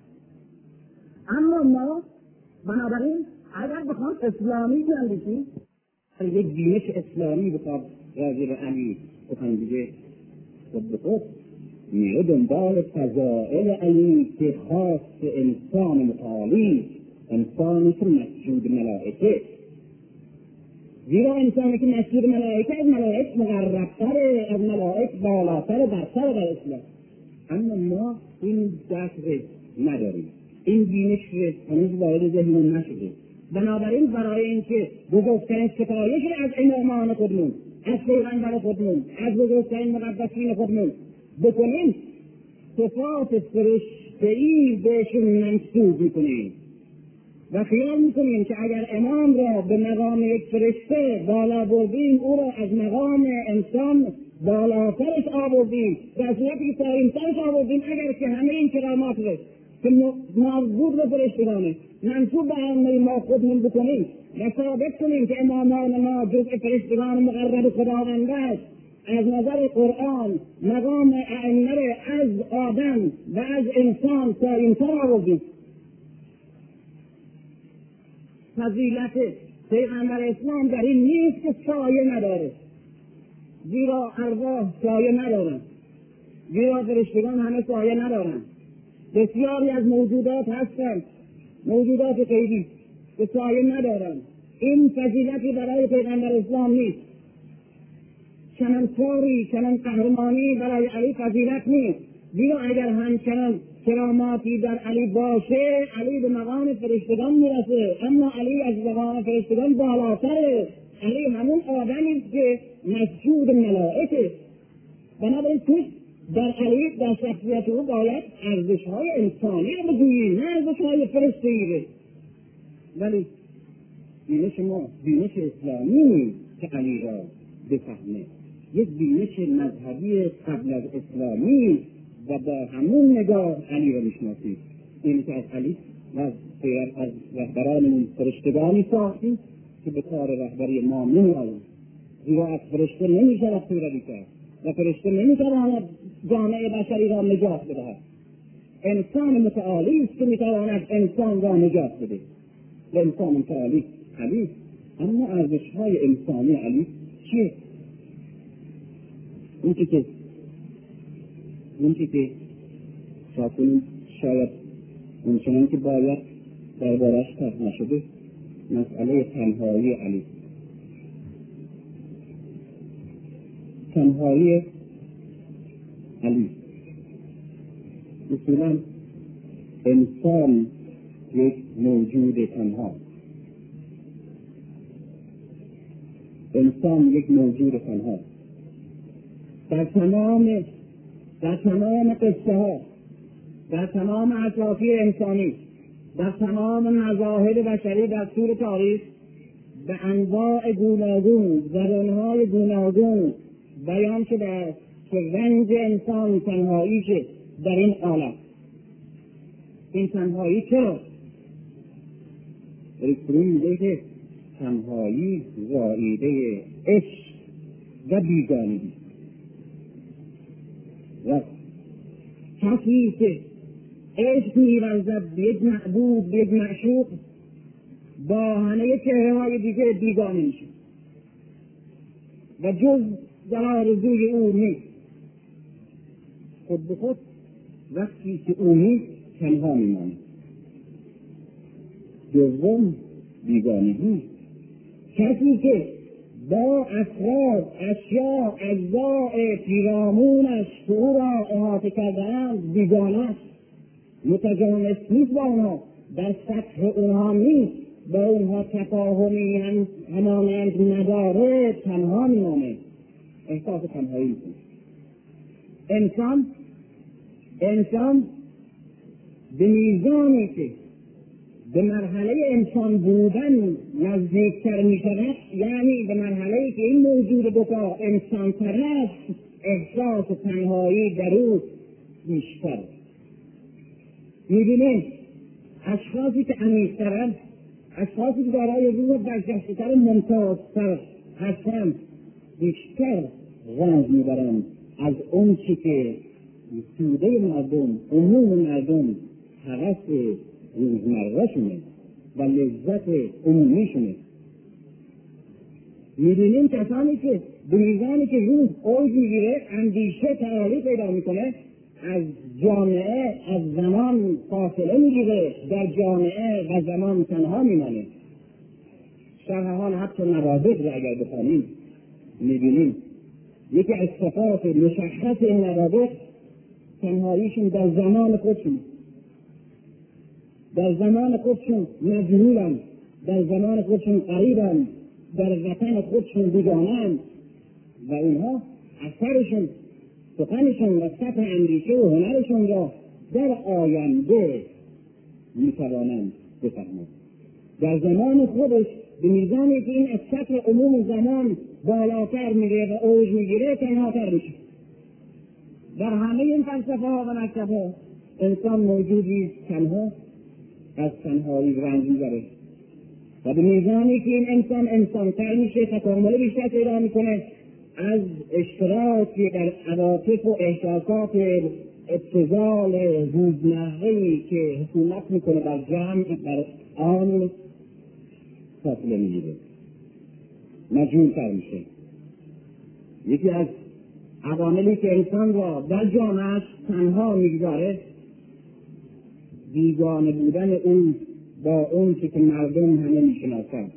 اما ما بنابراین اگر بخوام اسلامی بیاندیشیم، یک بینش اسلامی بخواد راجع به علی بخوام دیگه خود به خود میره دنبال فضائل علی که خاص انسان متعالی، انسانی که مسجود ملائکه. زیرا انسانی که مسجود ملائکه از ملائک مقربتره، از ملائک بالاتر برتر در اسلام. اما ما این دست نداریم، این بینش هنوز وارد ذهنمون نشده. بنابراین برای اینکه بزرگترین ستایش از امامان خودمون، از پیغمبر خودمون، از بزرگترین مقدسین خودمون بکنیم، صفات فرشته‌ای بهشون منسوب میکنیم و خیال میکنیم که اگر امام را به مقام یک فرشته بالا بردیم، او را از مقام انسان بالاترش آوردیم، در صورتی که پایین‌ترش آوردیم، اگر که همه این کرامات رو که مربوط به فرشتگانه منصوب به همه ما خودمون بکنیم و ثابت کنیم که امامان ما جزء فرشتگان مقرب خداوند است، از نظر قرآن مقام ائمه از آدم و از انسان پایین‌تر آوردیم. فضیلت پیغمبر اسلام در این نیست که سایه نداره، زیرا ارواح سایه ندارن، زیرا فرشتگان همه سایه ندارن. بسیاری از موجودات هستند، موجودات غیبی که سایه ندارند. این فضیلتی برای پیغمبر اسلام نیست. چنان کاری، چنان قهرمانی برای علی فضیلت نیست. زیرا اگر همچنان کراماتی در علی باشه، علی به مقام فرشتگان میرسه، اما علی از مقام فرشتگان بالاتره. علی همون آدمی است که مسجود ملائکه. بنابراین توش در علی، در شخصیت او باید ارزش‌های انسانی رو بگوییم، نه ارزش‌های فرشته‌ای. ولی بینش ما بینش اسلامی نیست که علی را بفهمه، یک بینش مذهبی قبل از اسلامی و با همون نگاه علی را میشناسیم. این که از علی و از رهبران فرشتگانی ساختیم که به کار رهبری ما نمی‌آیند. زیرا از فرشته نمی‌شود پیروی کرد و فرشته نمی‌تواند جامعه بشری را نجات بدهد. انسان متعالی است که می‌تواند انسان را نجات بده. انسان متعالی علی، اما ارزش‌های انسانی علی چیه؟ اون چی که اون چی که شاید شاید اونچنان که باید دربارش طرح نشده، مسئله تنهایی علی. تنهایی علی اصولاً انسان یک موجود تنها، انسان یک موجود تنها در تمام در تمام قصه ها، در تمام اساطیر انسانی، در تمام مذاهب بشری در طول تاریخ به انواع گوناگون، زبانهای گوناگون بیان شده است که رنج انسان تنهاییشه در این عالم. این تنهایی چرا؟ ریکتوری میگه که تنهایی زاییده عشق و بیگانگی. و کسی که عشق می‌ورزد به یک معبود، به یک معشوق، با همه چهره‌های دیگه بیگانه میشه و جز در آرزوی او نیست. خود به خود وقتی که او نیست تنها میماند. دوم بیگانگی. کسی که با افراد، اشیاء، اجزاء پیرامونش که او را احاطه کرده‌اند بیگانه است، متجانس نیست با اونها، در سطح اونها نیست، با اونها تفاهمی هم همانند نداره، تنها میمانه، احساس تنهایی میکنه. انسان انسان به میزانی که به مرحله انسان بودن نزدیکتر می شود، یعنی به مرحله که این موجود دوتا انسان تر است، احساس تنهایی در او بیشتر. می‌بینیم اشخاصی که عمیق‌ترند، اشخاصی که دارای روح برجسته‌تر و ممتازتر هستند، بیشتر رنج میبرند از اون چی که توده مردم، عموم مردم هوس روزمره‌شونه و لذت عمومیشونه. می‌بینیم کسانی که به میزانی که روح اوج میگیره، اندیشه تعالی پیدا میکنه، از جامعه، از زمان فاصله میگیره، در جامعه و زمان تنها میمانه. شرح حال حتی نوابغ را اگر بخوانیم می‌بینیم یکی از صفات مشخص این نوابغ تنهاییشون در زمان خودشون، در زمان خودشون مجهولن، در زمان خودشون غریبن، در وطن خودشون بیگانه‌اند و اینها اثرشون، سخنشون و سطح اندیشه و هنرشون را در آینده میتوانند بفهمند. در زمان خودش به میزانی که این از سطح عموم زمان بالاتر میره و اوج میگیره تنهاتر میشه. در همه این فلسفه ها و مکتب ها انسان موجودی تنها از تنهایی رنج میبره و به میزانی که این انسان انسانتر میشه، تکامل بیشتر پیدا میکنه، از اشتراک در عواطف و احساسات ابتذال روزمره‌ای که حکومت میکنه بر جمع، بر آن فاصله میگیره، مجهول‌تر میشه. یکی از عواملی که انسان را در جامعه‌اش تنها میگذاره بیگانه بودن اون با اون که مردم همه میشناسند،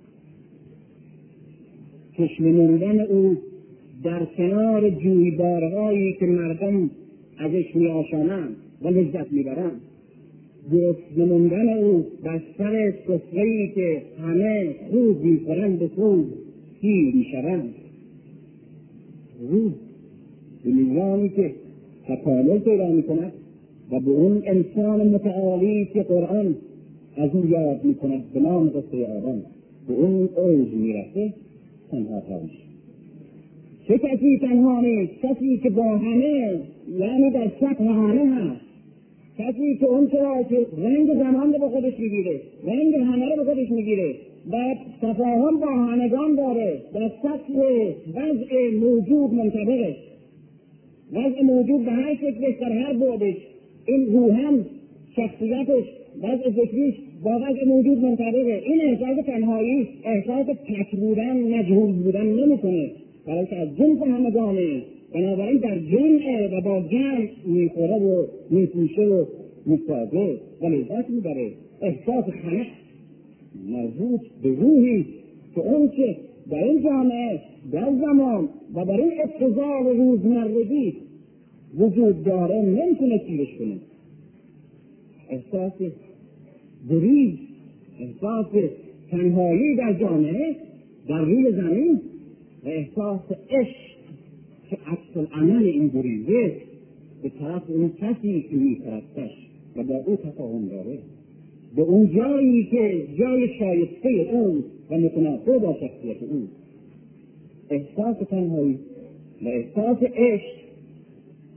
چشم موندن او در کنار جویبارهایی که مردم ازش میآشامند و لذت میبرند، گرسنه موندن او بر سر سفره‌ای که همه خوب میخورند و خوب سیر میشوند. روح به میزانی که تکامل پیدا میکند و به اون انسان متعالی که قرآن از اون یاد میکند به نام قصه آدم به اون اوج میرسه، تنها تر میشه. چه کسی تنها نیست؟ کسی که با همه، یعنی در سطح همه هست، کسی که اون چرا که رنگ زمان رو به خودش میگیره، رنگ همه رو به خودش میگیره و تفاهم با همگان داره، در سطح وضع موجود منطبقه، وضع موجود به هر شکلش در هر بعدش، این روحن شخصیتش وضع ذکریش با وضع موجود منطبقه. این احساس تنهایی احساس تک بودن، مجهول بودن نمیکنه، برای که از جنس همگانه، بنابراین در جمعه و با جمع میخوره و میپوشه و میسازه و لذت میبره. احساس خنق مربوط به روحی که اون که در این جامعه، در زمان و در این ابتذال روزمرگی وجود داره نمیتونه سیرش کنه. احساس گریز، احساس تنهایی در جامعه، در روی زمین و احساس عشق که عکس العمل این گریزه به طرف اون کسی که میپرستش و با او تفاهم داره، به اون جایی که جای شایسته اون و متناسب با شخصیت اون. احساس تنهایی و احساس عشق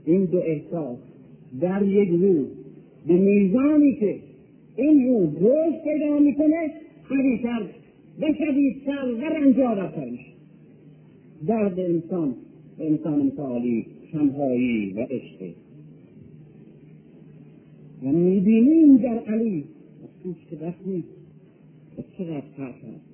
این دو احساس در یک روح به میزانی که این روح رشد پیدا میکنه قوی‌تر و شدیدتر و رنجاورتر میشه. درد انسان انسان مثالی تنهایی و عشق و میبینیم در علی افسوس که بس نیست و چقدر فرق هست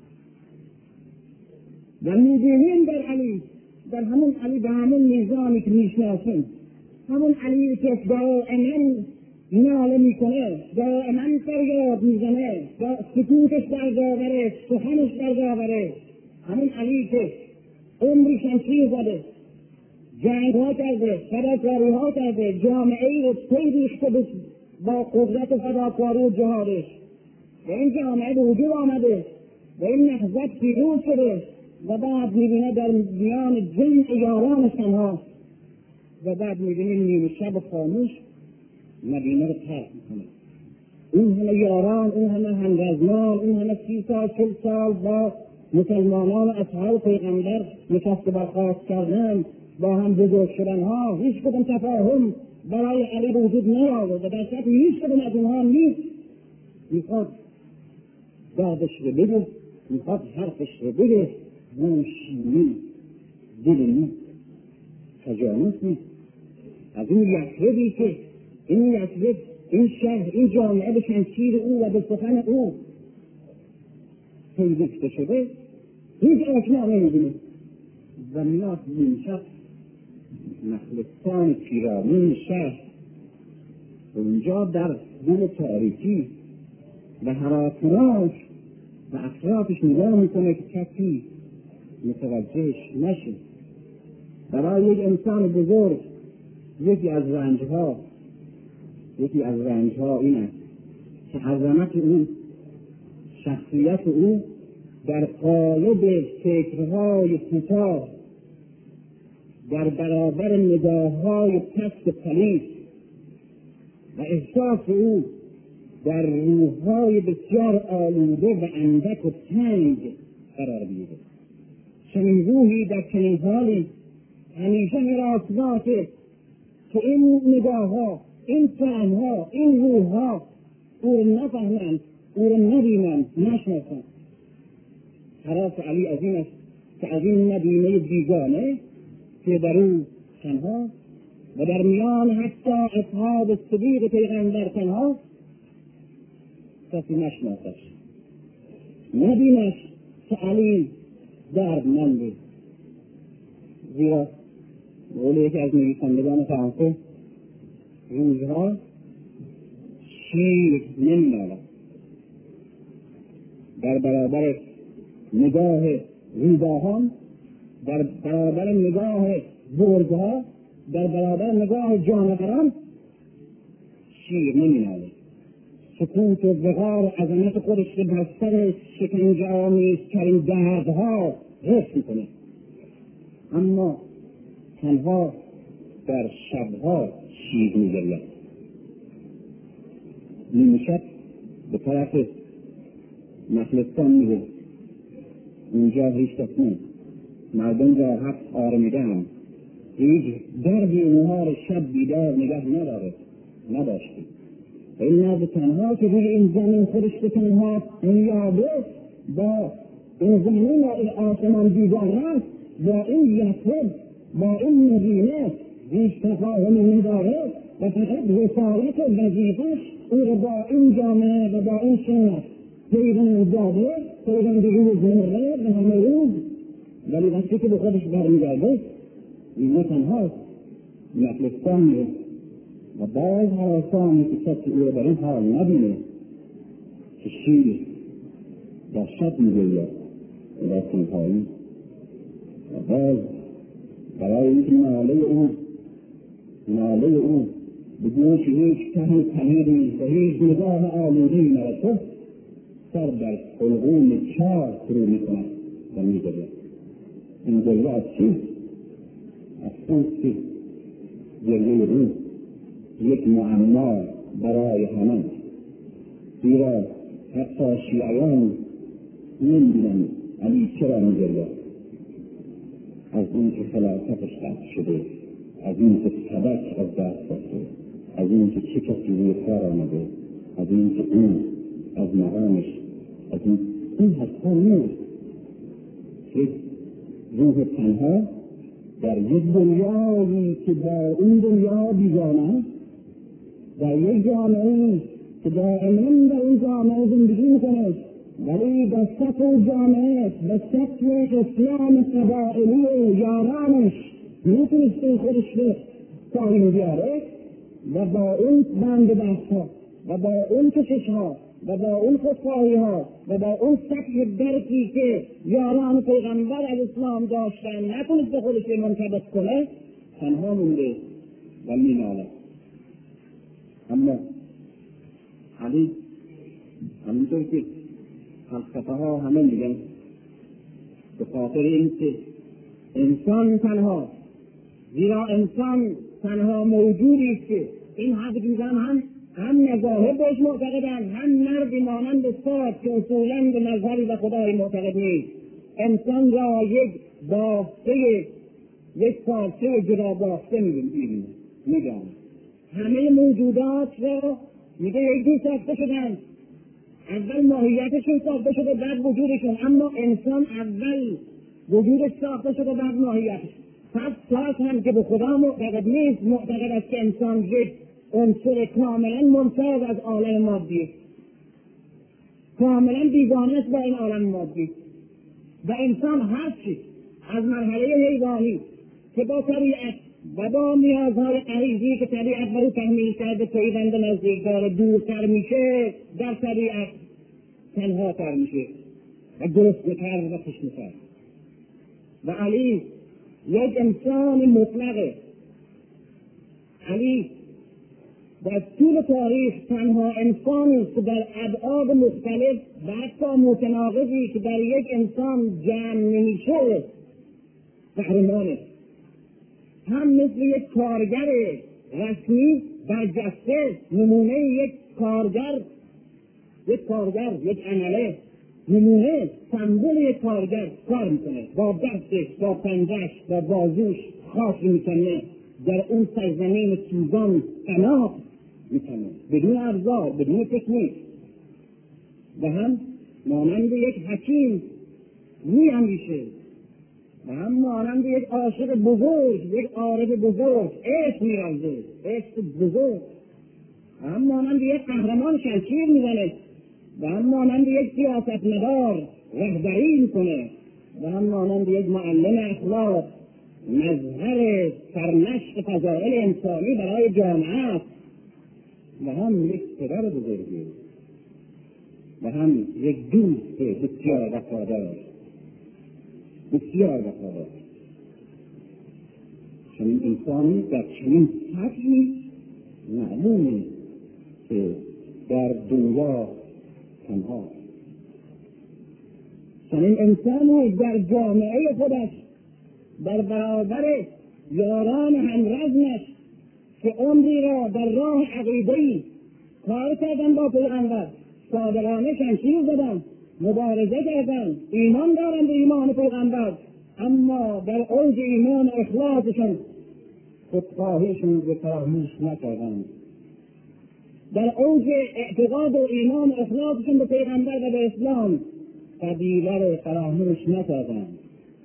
و میبینیم در علی در همون علی به همون میزانی که میشناسیم همون علی که دائما ناله میکنه دائما فریاد میزنه سکوتش برگاوره سخنش برگاوره همون علی که عمری شمشیر زده جنگ ها کرده فداکاری ها کرده جامعه ای رو پیریخته با قدرت فداکاری و جهادش و این جامعه به وجود آمده و این نهضت پیروز شده و بعد میبینه در میان جمع یارانش تنها و بعد میبینه نیمه شب خاموش مدینه رو ترک میکنه. اون همه یاران، اون همه همرزمان، اون همه سی سال چل سال با مسلمانان و اصحاب پیغمبر نشست برخاست کردن با هم بزرگ شدن ها هیچ کدوم تفاهم برای علی به وجود نیاورد و در صورت هیچ کدوم از اونها نیست. میخواد دادش رو بگه، میخواد حرفش رو بگه، گوشی دل نیست، تجانس نیست. از این یثربی که این یثرب، این شهر، این جامعه به شمشیر او و به سخن او پیوسته شده هیچ آشنا نمی‌بینه و میاد میشد مخلصان پیرامون شهر اونجا در دل تاریکی و حراسناش و اطرافش نگاه میکنه که کسی متوجهش نشه. برای یک انسان بزرگ یکی از رنجها یکی از رنجها این است که عظمت او، شخصیت او در قالب فکرهای کوتاه در برابر نگاه‌های پست پلید و احساس او در روح‌های بسیار آلوده و اندک و تنگ قرار می‌گیرد. چنین روحی در چنین حالی همیشه هراسناکه که این نگاه‌ها، این فهم‌ها، این روح‌ها او را نفهمند، او را نبینند، نشناسند. حراس علی از این است که از این مدینه بیگانه که در او تنها و در میان حتی اصحاب صدیق پیغمبر تنها کسی نشناسش، نبینش که علی دردمنده. زیرا قول یکی از نویسندگان فرانسه روزها شیر نمی‌مالد. در برابر نگاه روباهان، در برابر نگاه برزها، در برابر نگاه جانوران شیر نمی‌مالد. سکوت و وقار و عظمت خودش که بر سر شکنجه‌آمیزترین دردها حفظ می‌کنه، اما تنها در شبها شیر می‌گرید. نیمه شب به طرف مخلصان میره، اونجا هیچ کس نیست، مردم راحت آرمیده‌اند، هیچ دردی اونها را شب بیدار نگه نداره نداشته. این مرد تنها که روی این زمین خودش به تنها میاده با این زمین و این آسمان بیدار است، با این یثرب، با این مدینه هیچ تفاهمی نداره و فقط رسالت وظیفه‌اش او را با این جامعه و با این شهر پیوند داده، پیوند روز مرده به همه روز، ولی وقتی که به خودش برمیگرده این تنهاست. مخلصان میره و باز حراسانی که کسی او را در این حال نبینه که شیر در شب میگوید و در تنهایی و باز برای اینکه ناله او ناله او به گوش هیچ ته پلیدی و هیچ نگاه آلودی نرسد، سر در حلقوم چار فرو میکند و میگوید. این گریه از چیست؟ از پوست گریه روح، یک معما برای همه. زیرا حتی شیعیان نمی‌دونن علی چرا می‌گرید، از اون که خلافتش قطع شده، از این که سبک از دست رفته، از این که چه کسی روی کار آمده، از این که اون از مقامش، از این این حتی نیست که روح تنها در یک دنیایی که با این دنیا بیگانه، در یک جامعه که دائما در این جامعه زندگی میکنه، ولی در سطح جامعه به سطح اسلام قبائلی یارانش میتونسته خودش رو پایین بیاره و با اون بند بحثها و با اون کششها و با اون خودخواهی ها و با اون سطح درکی که یاران پیغمبر از اسلام داشتن نتونست به خودش منطبق کنه، تنها مونده و میناله. اما علی همینطور که فلسفه ها همه میگن به خاطر این که انسان تنها، زیرا انسان تنها موجودی است که این حق دیدن هم هم مذاهب بهش معتقدن، هم مردی مانند ساد که اصولاً به مذهبی و خدای معتقد نیست. انسان را یک بافته، یک پارچه جدا بافته میبینه، میگن همه موجودات را میگه یک دو ساخته شدن، اول ماهیتشون ساخته شده بعد وجودشون، اما انسان اول وجودش ساخته شده بعد ماهیتش. پس ساز هم که به خدا معتقد نیست، معتقد است که انسان یک عنصر کاملا ممتاز از عالم مادی، کاملا بیگانه است با این عالم مادی. و انسان هر چیز از مرحله حیوانی که با طبیعت و با نیازهای غریزی که طبیعت به او تحمیل کرده پیوند نزدیک داره دورتر میشه، در طبیعت تنها تر میشه و گرسنه‌تر و تشنه‌تر. و علی یک انسان مطلقه. علی در طول تاریخ تنها انسانی است که در ابعاد مختلف و حتی متناقضی که در یک انسان جمع نمیشه قهرمانه. هم مثل یک کارگر رسمی برجسته، نمونه یک کارگر، یک کارگر یک عمله، نمونه سمبل یک کارگر کار میکنه، با دستش، با پنجهش، با بازوش خاص میکنه، در اون سرزمین سوزان پناه میکنه بدون ابزار، بدون تکنیک. و هم مانند یک حکیم میاندیشه و هم مانند یک عاشق بزرگ، یک عارف بزرگ عشق می‌ورزه، عشق بزرگ. و هم مانند یک قهرمان شمشیر میزنه و هم مانند یک سیاستمدار رهبری میکنه و هم مانند یک معلم اخلاق مظهر سرنشت فضائل انسانی برای جامعه است و هم یک پدر بزرگی و هم یک دوست بسیار وفادار، بسیار وفادار. چنین انسانی در چنین سطحی معلومه که در دنیا تنها، چنین انسانی در جامعه خودش در برابر یاران همرزمش که عمری را در راه عقیده‌ای کار کردن با پیغمبر، صادقانه شمشیر زدن، مبارزه کردن، ایمان دارند به ایمان پیغمبر، اما در اوج ایمان اخلاصشون خودخواهیشون به فراموش نکردند. در اوج اعتقاد و ایمان اخلاصشون به پیغمبر و به اسلام قبیله رو فراموش نکردند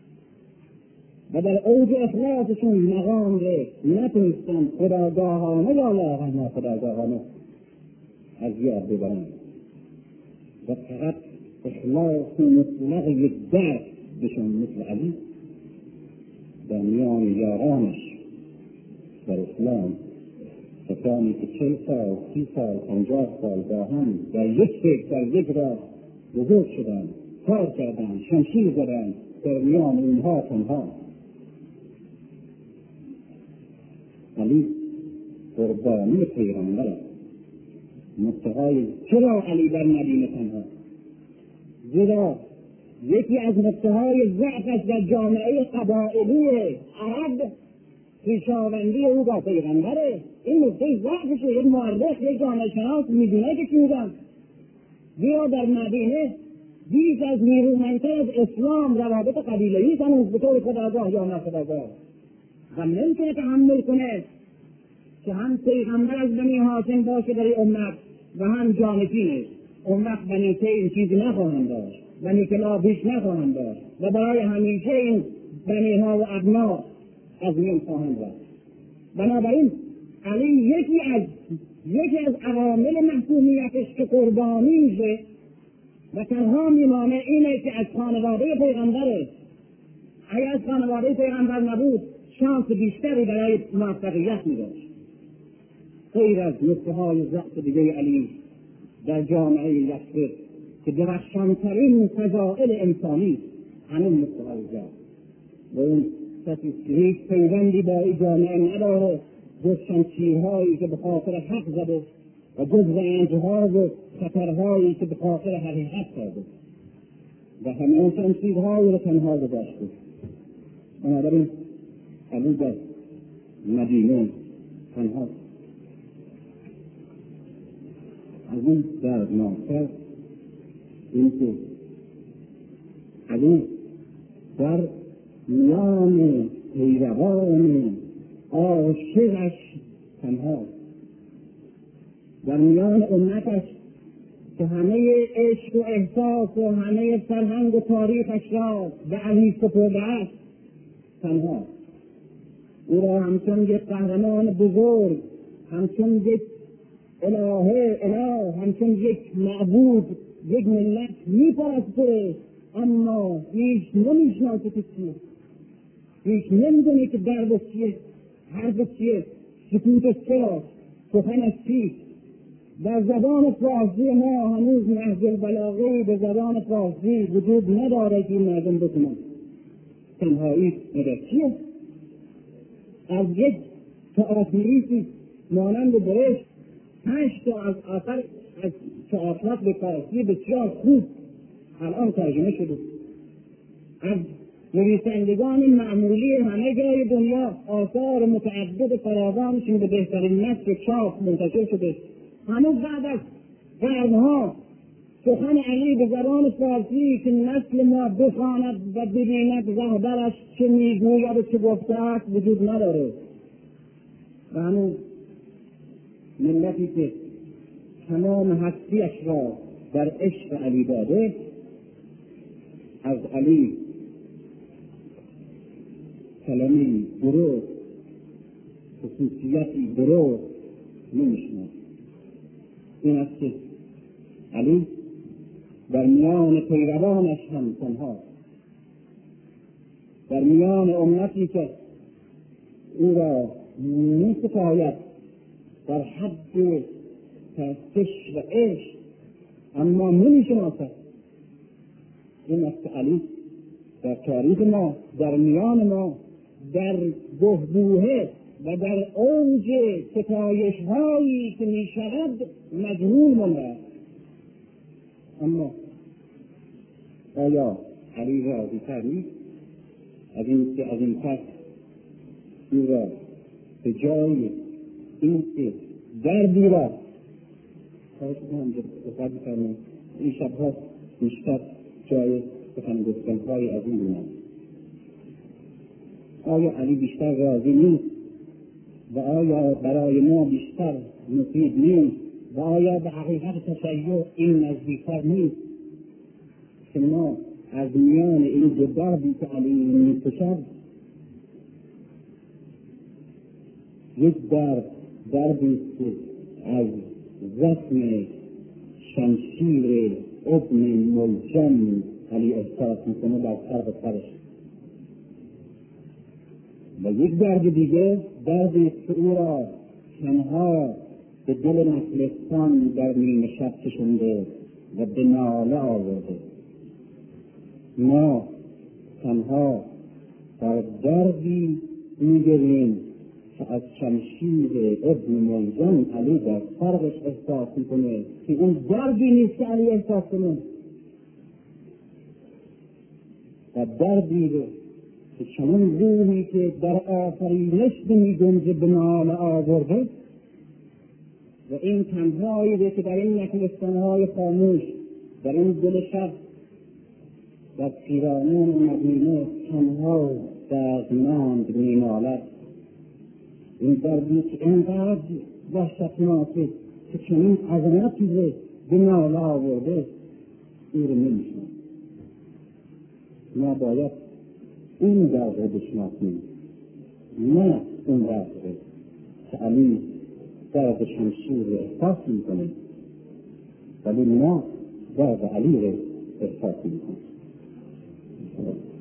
و در اوج اخلاصشون مقام رو نتونستن خودآگاهانه یا لااقل خودآگاهانه از یاد ببرند و فقط اخلاص مطلق یک درد بشون مثل علی در میان یارانش در اسلام، کسانی که چل سال، سی سال، پنجاه سال با هم در یک فکر در یک راه بزرگ شدن، کار کردن، شمشیر زدن، در میان اونها تنها. علی قربانی پیغمبر است. نقطه‌های چرا علی در مدینه تنها؟ زیرا یکی از نقطه‌های ضعفش در جامعه قبائلی عرب خویشاوندی او با پیغمبره. این نقطه ضعفشه. یک مورخ، یک جامعه شناس میدونه که چی میگن. زیرا در مدینه بیش از نیرومندتر از اسلام روابط قبیله‌ای هنوز به طور خودآگاه یا ناخودآگاه و نمیتونه تحمل کنه که هم پیغمبر از بنی هاشم باشه برای امت و هم جانشینش. اون وقت بنی که این چیزی نخواهند داشت، بنی کلاب هیچ نخواهند داشت و برای همیشه این بنی ها و ابنا از میان خواهند رفت. بنابراین علی یکی از یکی از عوامل محکومیتش که قربانی میشه و تنها میمانه اینه که از خانواده پیغمبره. اگر از خانواده پیغمبر نبود شانس بیشتری برای موفقیت میداشت. غیر از نقطه های ضعف دیگه علی در جامعه یثرب که درخشانترین فضائل انسانی همین نقطه های ضعف و اون کسی که هیچ پیوندی با این جامعه نداره جز شمشیرهایی که به خاطر حق زده و جز رنجها و خطرهایی که به خاطر حقیقت کرده و همه شمشیرهایی رو تنها گذاشته. بنابراین علی در مدینه تنها از این دردناکتر این که علی در میان پیروان عاشقش تنها، در میان امتش که همه عشق و احساس و همه فرهنگ و تاریخش را به علی سپرده است تنها. او را همچون یک قهرمان بزرگ، همچون یک الهه اله، همچون یک معبود یک ملت میپرسته، اما هیچ نمیشناسه که چیه، هیچ نمیدونه که درد چیه، حرف چیه، سکوت چراست، سخن چیست. در زبان فارسی ما هنوز نهج البلاغه به زبان فارسی وجود نداره که این مردم بکنن. تنهایی مدر چیه؟ از یک تئاتریسی مانند برشت هشت تا از آثار از تئاترات به فارسی بسیار خوب الان ترجمه شده. از نویسندگان معمولی همه جای دنیا آثار متعدد فراوانشون به بهترین نسل چاپ منتشر شده. هنوز بعد از قرنها سخن علی به زبان فارسی که نسل ما بخواند و ببیند رهبرش چه میگوید و چه گفته است وجود نداره. و هنوز ملتی که تمام هستیش را در عشق علی داده از علی کلمی درست، خصوصیتی درست نمیشناسد. این است که علی در میان پیروانش هم تنها، در میان امتی که او را می‌ستاید در حد پرستش و عشق اما نمی‌شناسد. این است که علی در تاریخ ما، در میان ما، در بحبوحه و در اوج ستایش هایی که می شود مجنون مانده. اما آیا علی راضی تر نیست از این که از این پس او را به جای این که دردی را خواهش کنم دقت بفرمایید این شبها بیشتر جای سخن گفتن‌های از این گونه. آیا علی بیشتر راضی نیست و آیا برای ما بیشتر مفید نیست و آیا به حقیقت تشیع این نزدیکتر نیست که ما از میان این دو دردی که علی می‌کشد یک درد دردی که از زخم شمشیر ابن ملجم علی احساس میکنه در سر سرش و یک درد دیگه دردی که او را تنها به دل نخلستان در نیمه شب کشنده و به ناله آورده. ما تنها در دردی میگریم که از شمشیر ابن ملجم علی در سرش احساس میکنه که اون دردی نیست که علی احساس کنه و دردی رو که چنان روحی که در آفرینش می‌گنجه به ناله آورده و این تنهایی که در این نخلستان‌های خاموش در این دل شب در پیرامون مدینه تنها دردمند می‌نالد این درویش اینقدر وحشتناکه که چنین عظمتی رو به ناله آورده، او رو نمیشنم. ما باید این درد رو بشناسیم، نه اون درد رو که علی درد شمشیر رو احساس میکنه، ولی ما درد علی رو احساس میکنیم.